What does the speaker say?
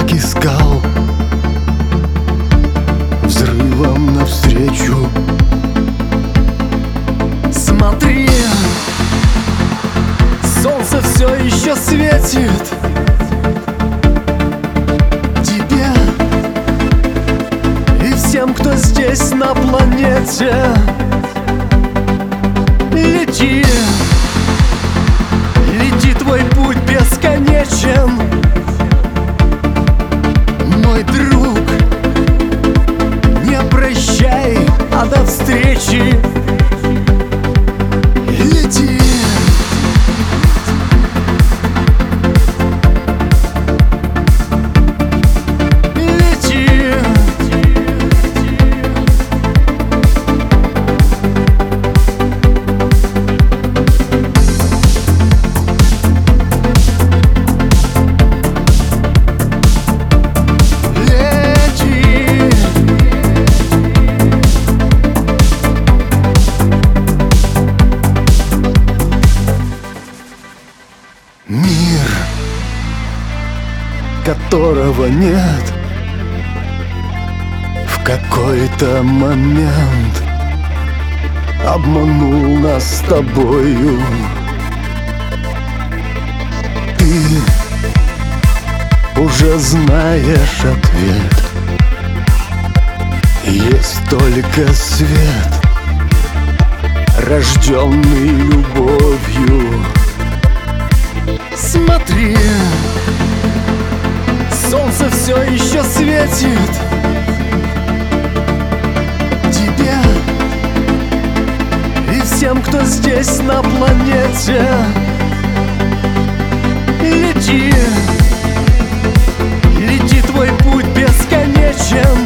Остатки скал взрывом навстречу. Смотри, солнце все еще светит тебе и всем, кто здесь на планете. Лети, лети, твой путь бесконечен, мой друг. Не прощай, а до встречи. Лети. Мир, которого нет, в какой-то момент обманул нас с тобою. Ты уже знаешь ответ. Есть только свет, рожденный любовью. Смотри, солнце все еще светит тебе и всем, кто здесь на планете. Лети, лети, твой путь бесконечен,